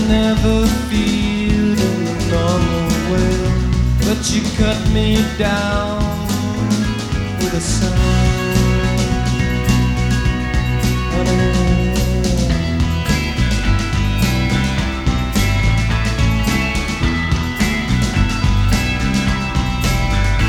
never feel in the normal way, but you cut me down with a sound.